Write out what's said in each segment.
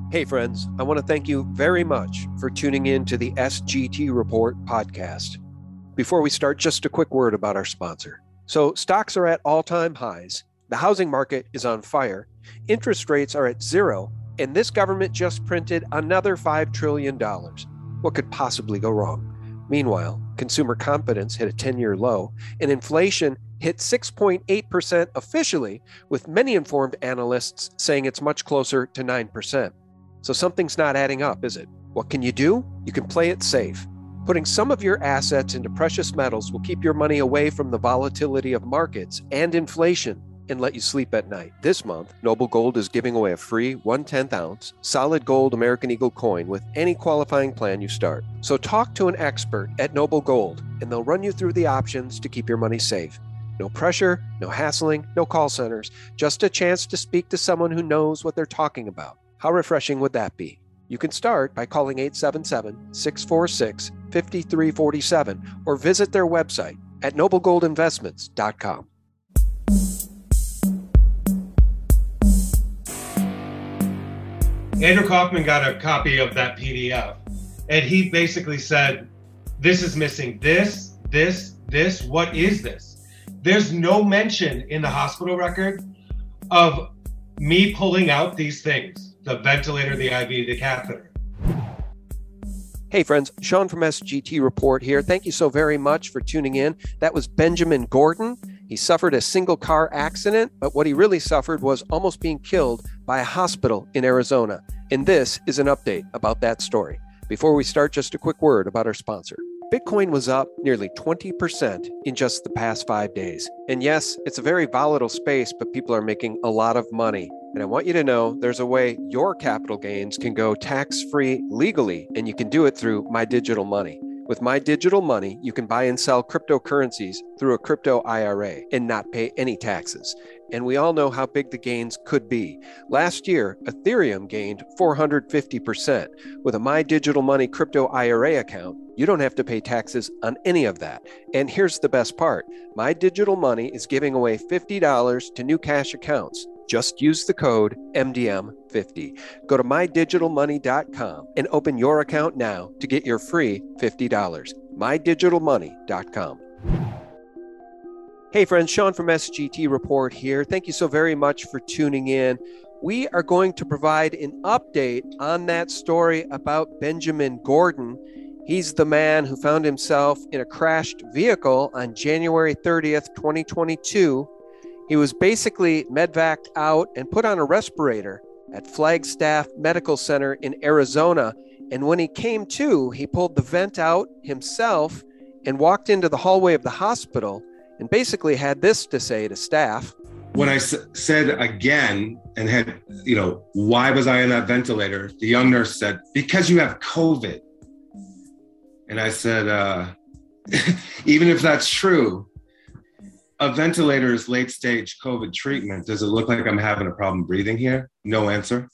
Hey, friends, I want to thank you very much for tuning in to the SGT Report podcast. Before we start, just a quick word about our sponsor. So, stocks are at all-time highs, the housing market is on fire, interest rates are at zero, and this government just printed another $5 trillion. What could possibly go wrong? Meanwhile, consumer confidence hit a 10-year low, and inflation hit 6.8% officially, with many informed analysts saying it's much closer to 9%. So something's not adding up, is it? What can you do? You can play it safe. Putting some of your assets into precious metals will keep your money away from the volatility of markets and inflation and let you sleep at night. This month, Noble Gold is giving away a free 1/10 ounce solid gold American Eagle coin with any qualifying plan you start. So talk to an expert at Noble Gold and they'll run you through the options to keep your money safe. No pressure, no hassling, no call centers, just a chance to speak to someone who knows what they're talking about. How refreshing would that be? You can start by calling 877-646-5347 or visit their website at noblegoldinvestments.com. Andrew Kaufman got a copy of that PDF, and he basically said, this is missing this, what is this? There's no mention in the hospital record of me pulling out these things. The ventilator, the IV, the catheter. Hey friends, Sean from SGT Report here. Thank you so very much for tuning in. That was Benjamin Gordon. He suffered a single car accident, but what he really suffered was almost being killed by a hospital in Arizona. And this is an update about that story. Before we start, just a quick word about our sponsor. Bitcoin was up nearly 20% in just the past 5 days. And yes, it's a very volatile space, but people are making a lot of money. And I want you to know there's a way your capital gains can go tax-free legally, and you can do it through My Digital Money. With My Digital Money, you can buy and sell cryptocurrencies through a crypto IRA and not pay any taxes. And we all know how big the gains could be. Last year, Ethereum gained 450%. With a My Digital Money crypto IRA account, you don't have to pay taxes on any of that. And here's the best part. My Digital Money is giving away $50 to new cash accounts. Just use the code MDM50. Go to mydigitalmoney.com and open your account now to get your free $50. mydigitalmoney.com. Hey friends, Sean from SGT Report here. Thank you so very much for tuning in. We are going to provide an update on that story about Benjamin Gordon. He's the man who found himself in a crashed vehicle on January 30th, 2022. He was basically medvaced out and put on a respirator at Flagstaff Medical Center in Arizona. And when he came to, he pulled the vent out himself and walked into the hallway of the hospital and basically had this to say to staff. When I said again and had, why was I in that ventilator? The young nurse said, because you have COVID. And I said, even if that's true, a ventilator is late stage COVID treatment. Does it look like I'm having a problem breathing here? No answer.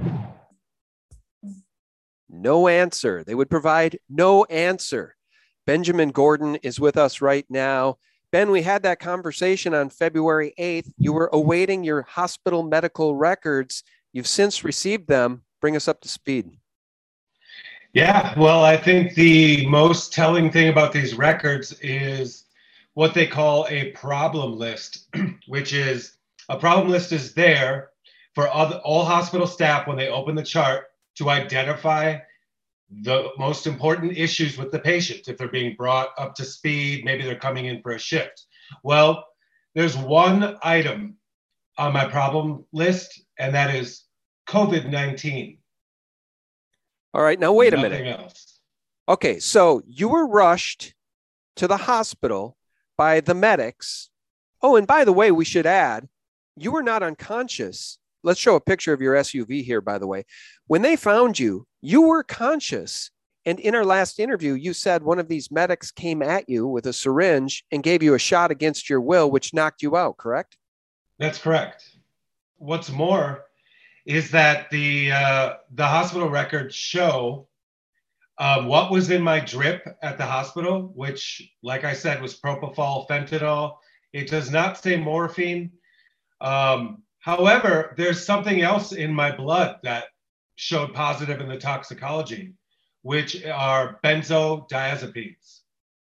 No answer. They would provide no answer. Benjamin Gordon is with us right now. Ben, we had that conversation on February 8th. You were awaiting your hospital medical records. You've since received them. Bring us up to speed. Yeah, well, I think the most telling thing about these records is what they call a problem list, which is a problem list is there for all hospital staff when they open the chart to identify the most important issues with the patient. If they're being brought up to speed, maybe they're coming in for a shift. Well, there's one item on my problem list, and that is COVID-19. All right, now wait a minute. Nothing else. Okay, so you were rushed to the hospital by the medics. Oh, and by the way, we should add, you were not unconscious. Let's show a picture of your SUV here, by the way. When they found you, you were conscious. And in our last interview, you said one of these medics came at you with a syringe and gave you a shot against your will, which knocked you out, correct? That's correct. What's more is that the hospital records show what was in my drip at the hospital, which, like I said, was propofol, fentanyl. It does not say morphine. However, there's something else in my blood that showed positive in the toxicology, which are benzodiazepines.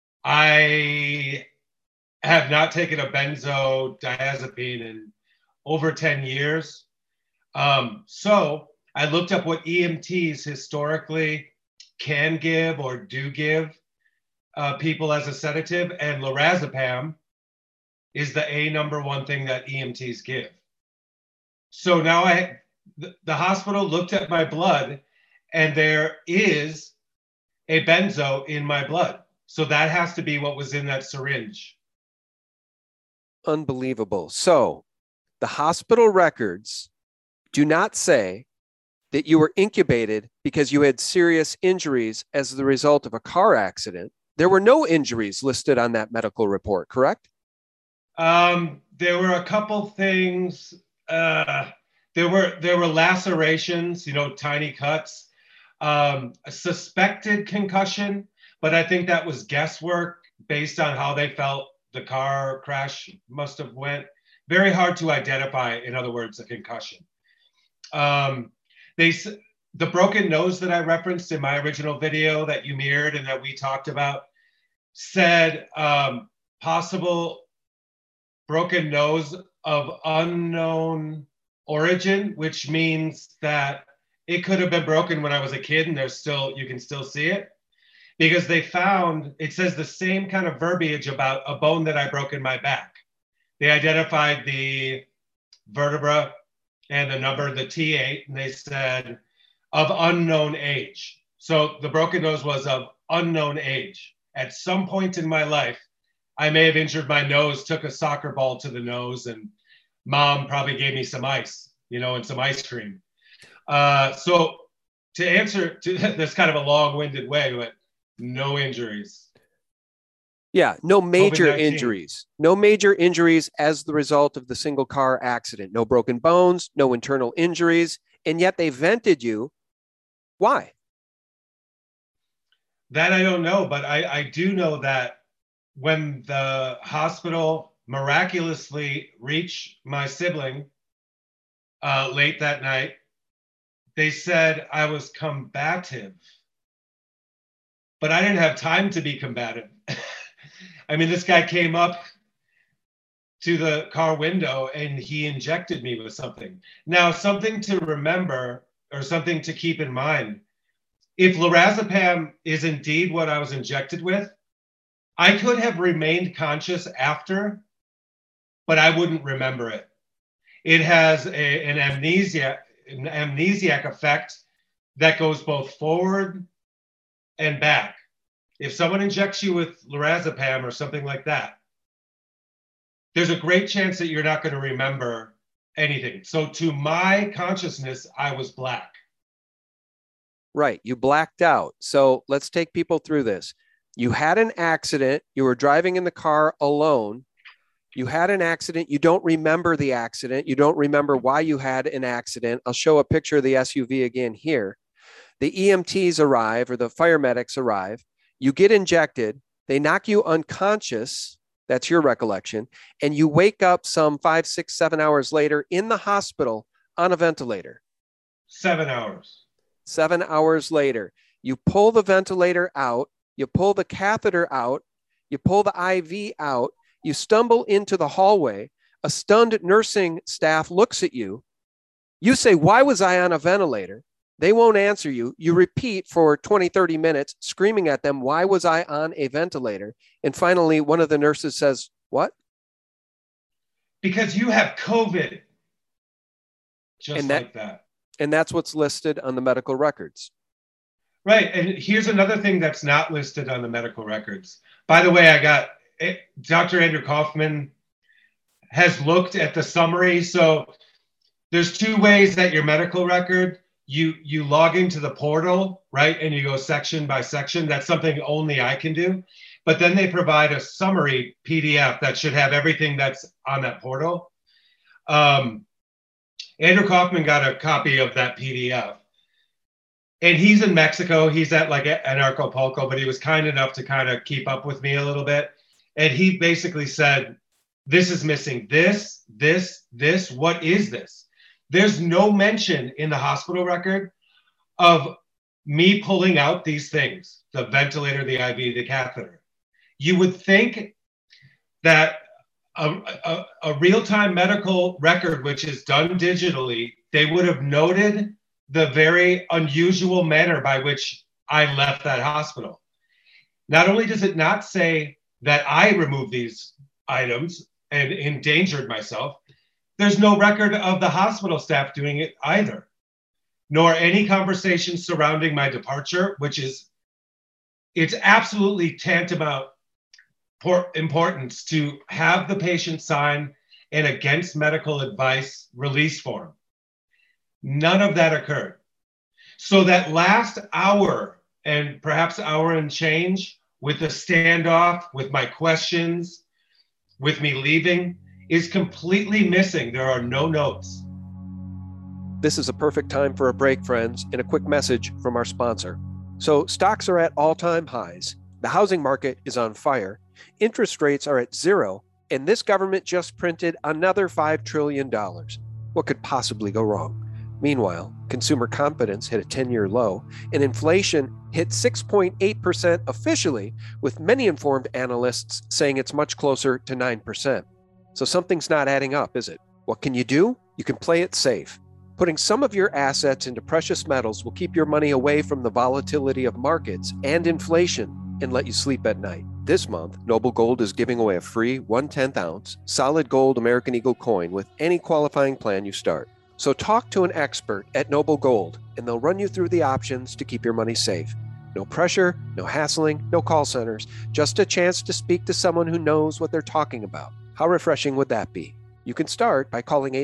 I have not taken a benzodiazepine in over 10 years. So I looked up what EMTs historically can give or do give people as a sedative, and lorazepam is the number one thing that EMTs give. So now the hospital looked at my blood, and there is a benzo in my blood. So that has to be what was in that syringe. Unbelievable. So the hospital records do not say that you were incubated because you had serious injuries as the result of a car accident. There were no injuries listed on that medical report, correct? There were a couple things. There were lacerations, tiny cuts, a suspected concussion, but I think that was guesswork based on how they felt the car crash must have went. Very hard to identify, in other words, a concussion. The broken nose that I referenced in my original video that you mirrored and that we talked about said possible broken nose of unknown origin, which means that it could have been broken when I was a kid and you can still see it, because they found, it says the same kind of verbiage about a bone that I broke in my back. They identified the vertebra and the number, the T8, and they said of unknown age. So the broken nose was of unknown age. At some point in my life, I may have injured my nose, took a soccer ball to the nose, and mom probably gave me some ice, and some ice cream. So to answer to this kind of a long-winded way, but no injuries. Yeah, no major COVID-19. injuries. No major injuries as the result of the single car accident. No broken bones, no internal injuries, and yet they vented you. Why? That I don't know, but I do know that when the hospital miraculously reached my sibling late that night, they said I was combative. But I didn't have time to be combative. I mean, this guy came up to the car window and he injected me with something. Now, something to remember or something to keep in mind, if lorazepam is indeed what I was injected with, I could have remained conscious after, but I wouldn't remember it. It has an amnesiac effect that goes both forward and back. If someone injects you with lorazepam or something like that, there's a great chance that you're not going to remember anything. So to my consciousness, I was black. Right. You blacked out. So let's take people through this. You had an accident. You were driving in the car alone. You had an accident. You don't remember the accident. You don't remember why you had an accident. I'll show a picture of the SUV again here. The EMTs arrive, or the fire medics arrive. You get injected. They knock you unconscious. That's your recollection. And you wake up some 5, 6, 7 hours later in the hospital on a ventilator. 7 hours. 7 hours later, you pull the ventilator out. You pull the catheter out. You pull the IV out. You stumble into the hallway. A stunned nursing staff looks at you. You say, "Why was I on a ventilator?" They won't answer you. You repeat for 20, 30 minutes, screaming at them, "Why was I on a ventilator?" And finally, one of the nurses says, "What?" Because you have COVID. Just like that. And that's what's listed on the medical records. Right. And here's another thing that's not listed on the medical records. By the way, Dr. Andrew Kaufman has looked at the summary. So there's two ways that your medical record, you log into the portal, right? And you go section by section. That's something only I can do. But then they provide a summary PDF that should have everything that's on that portal. Andrew Kaufman got a copy of that PDF. And he's in Mexico. He's at like Anarchapulco, but he was kind enough to kind of keep up with me a little bit. And he basically said, "This is missing this, what is this?" There's no mention in the hospital record of me pulling out these things, the ventilator, the IV, the catheter. You would think that a real-time medical record, which is done digitally, they would have noted the very unusual manner by which I left that hospital. Not only does it not say that I removed these items and endangered myself, there's no record of the hospital staff doing it either, nor any conversation surrounding my departure, it's absolutely tantamount importance to have the patient sign an against medical advice release form. None of that occurred. So that last hour and perhaps hour and change with the standoff, with my questions, with me leaving, is completely missing. There are no notes. This is a perfect time for a break, friends, and a quick message from our sponsor. So stocks are at all-time highs. The housing market is on fire. Interest rates are at zero, and this government just printed another $5 trillion. What could possibly go wrong? Meanwhile, consumer confidence hit a 10-year low, and inflation hit 6.8% officially, with many informed analysts saying it's much closer to 9%. So something's not adding up, is it? What can you do? You can play it safe. Putting some of your assets into precious metals will keep your money away from the volatility of markets and inflation and let you sleep at night. This month, Noble Gold is giving away a free 1/10 ounce solid gold American Eagle coin with any qualifying plan you start. So talk to an expert at Noble Gold, and they'll run you through the options to keep your money safe. No pressure, no hassling, no call centers, just a chance to speak to someone who knows what they're talking about. How refreshing would that be? You can start by calling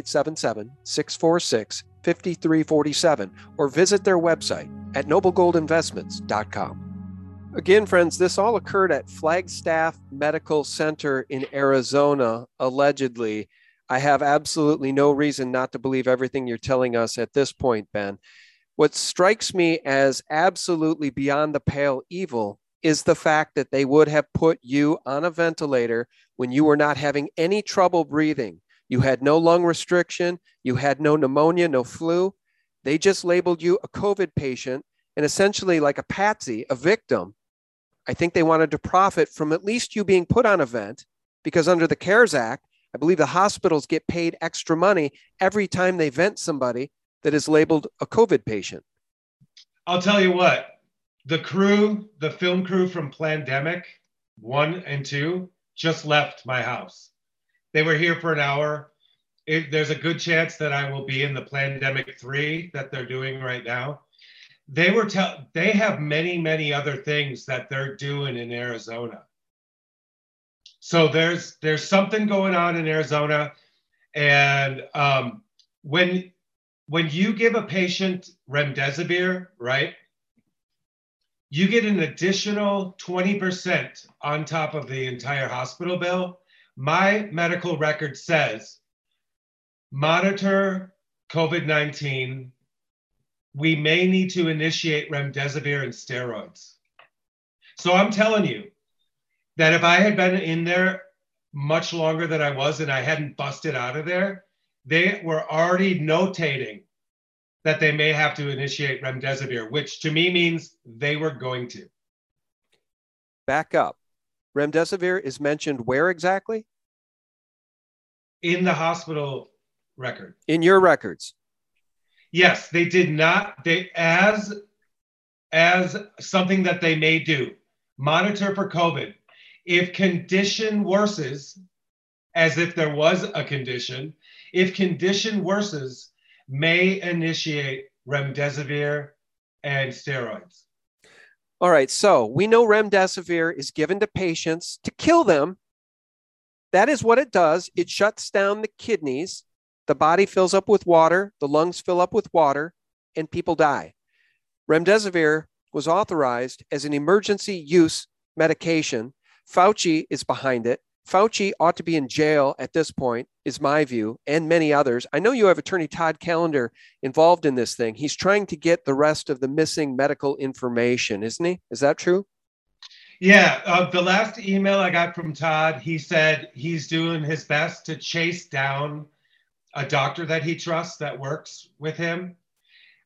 877-646-5347 or visit their website at noblegoldinvestments.com. Again, friends, this all occurred at Flagstaff Medical Center in Arizona, allegedly. I have absolutely no reason not to believe everything you're telling us at this point, Ben. What strikes me as absolutely beyond the pale evil is the fact that they would have put you on a ventilator when you were not having any trouble breathing. You had no lung restriction. You had no pneumonia, no flu. They just labeled you a COVID patient and essentially like a patsy, a victim. I think they wanted to profit from at least you being put on a vent, because under the CARES Act, I believe the hospitals get paid extra money every time they vent somebody that is labeled a COVID patient. I'll tell you what, the film crew from Plandemic 1 and 2 just left my house. They were here for an hour. There's a good chance that I will be in the Plandemic 3 that they're doing right now. They have many, many other things that they're doing in Arizona. So there's something going on in Arizona. And when you give a patient remdesivir, right, you get an additional 20% on top of the entire hospital bill. My medical record says, monitor COVID-19. We may need to initiate remdesivir and steroids. So I'm telling you that if I had been in there much longer than I was and I hadn't busted out of there, they were already notating that they may have to initiate remdesivir, which to me means they were going to. Back up. Remdesivir is mentioned where exactly? In the hospital record. In your records? Yes, they did not. They as something that they may do. Monitor for COVID. If condition worsens, as if there was a condition, if condition worsens, may initiate remdesivir and steroids. All right, so we know remdesivir is given to patients to kill them. That is what it does. It shuts down the kidneys. The body fills up with water, the lungs fill up with water, and people die. Remdesivir was authorized as an emergency use medication. Fauci is behind it. Fauci ought to be in jail at this point, is my view, and many others. I know you have Attorney Todd Callender involved in this thing. He's trying to get the rest of the missing medical information, isn't he? Is that true? Yeah, the last email I got from Todd, he said he's doing his best to chase down a doctor that he trusts that works with him.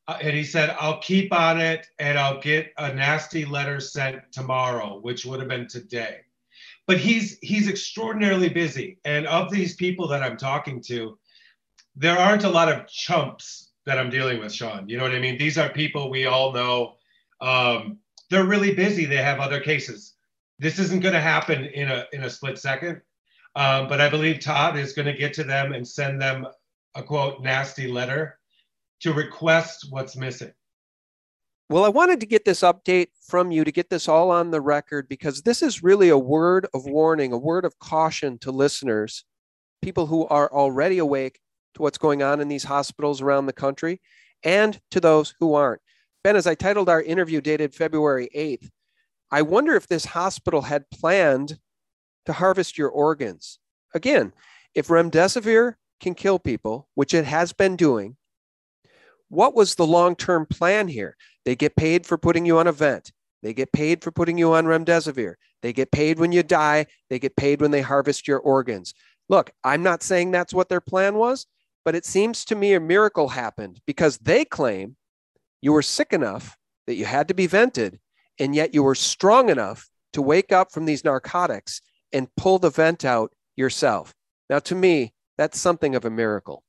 And he said, I'll keep on it and I'll get a nasty letter sent tomorrow, which would have been today. But he's extraordinarily busy. And of these people that I'm talking to, there aren't a lot of chumps that I'm dealing with, Sean. You know what I mean? These are people we all know. They're really busy. They have other cases. This isn't going to happen in a split second. But I believe Todd is going to get to them and send them a, quote, nasty letter to request what's missing. Well, I wanted to get this update from you to get this all on the record, because this is really a word of warning, a word of caution to listeners, people who are already awake to what's going on in these hospitals around the country, and to those who aren't. Ben, as I titled our interview dated February 8th, I wonder if this hospital had planned to harvest your organs. Again, if remdesivir can kill people, which it has been doing, what was the long-term plan here? They get paid for putting you on a vent. They get paid for putting you on remdesivir. They get paid when you die. They get paid when they harvest your organs. Look, I'm not saying that's what their plan was, but it seems to me a miracle happened, because they claim you were sick enough that you had to be vented, and yet you were strong enough to wake up from these narcotics and pull the vent out yourself. Now, to me, that's something of a miracle.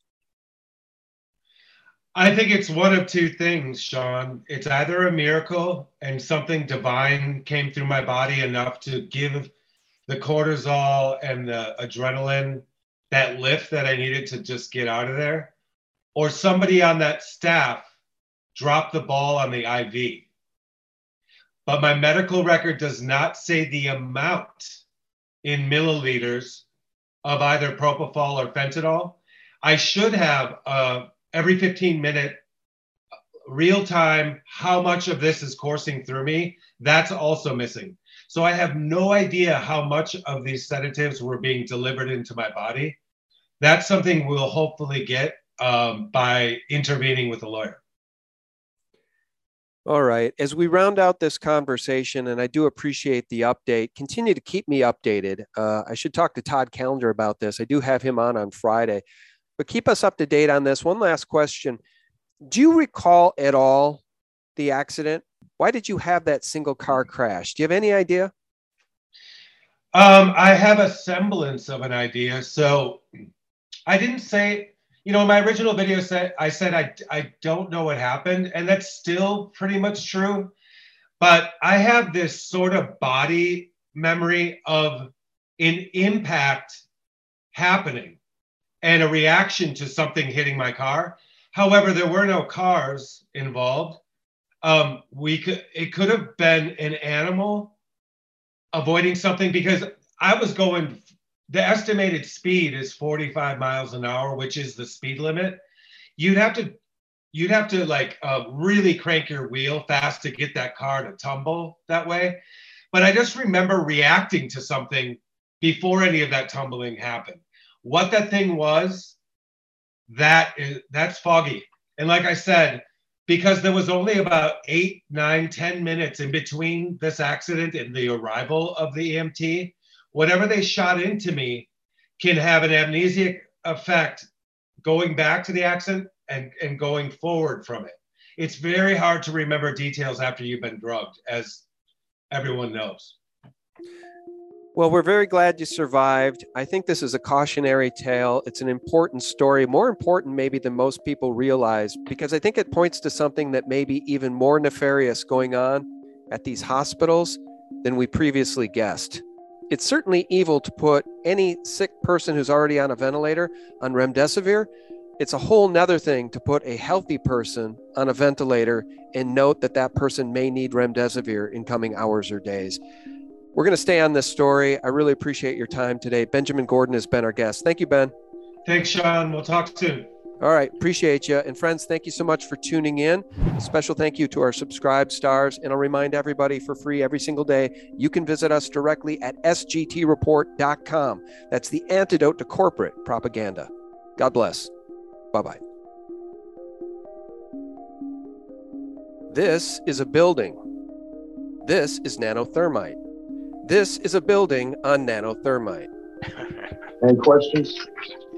I think it's one of two things, Sean. It's either a miracle and something divine came through my body enough to give the cortisol and the adrenaline that lift that I needed to just get out of there, or somebody on that staff dropped the ball on the IV. But my medical record does not say the amount in milliliters of either propofol or fentanyl. I should have every 15-minute real time how much of this is coursing through me. That's also missing. So I have no idea how much of these sedatives were being delivered into my body. That's something we'll hopefully get by intervening with a lawyer. All right. As we round out this conversation, and I do appreciate the update, continue to keep me updated. I should talk to Todd Callender about this. I do have him on Friday, but keep us up to date on this. One last question. Do you recall at all the accident? Why did you have that single car crash? Do you have any idea? I have a semblance of an idea. So I didn't say, in my original video I said I don't know what happened, and that's still pretty much true. But I have this sort of body memory of an impact happening and a reaction to something hitting my car. However, there were no cars involved. It could have been an animal avoiding something, because I was going. The estimated speed is 45 miles an hour, which is the speed limit. You'd have to like really crank your wheel fast to get that car to tumble that way. But I just remember reacting to something before any of that tumbling happened. What that thing was, that's foggy. And like I said, because there was only about 8, 9, 10 minutes in between this accident and the arrival of the EMT, whatever they shot into me can have an amnesic effect going back to the accident and going forward from it. It's very hard to remember details after you've been drugged, as everyone knows. Well, we're very glad you survived. I think this is a cautionary tale. It's an important story, more important maybe than most people realize, because I think it points to something that may be even more nefarious going on at these hospitals than we previously guessed. It's certainly evil to put any sick person who's already on a ventilator on remdesivir. It's a whole nother thing to put a healthy person on a ventilator and note that that person may need remdesivir in coming hours or days. We're going to stay on this story. I really appreciate your time today. Benjamin Gordon has been our guest. Thank you, Ben. Thanks, Sean. We'll talk soon. All right. Appreciate you. And friends, thank you so much for tuning in. A special thank you to our subscribed stars. And I'll remind everybody, for free every single day, you can visit us directly at sgtreport.com. That's the antidote to corporate propaganda. God bless. Bye-bye. This is a building. This is nanothermite. This is a building on nanothermite. Any questions?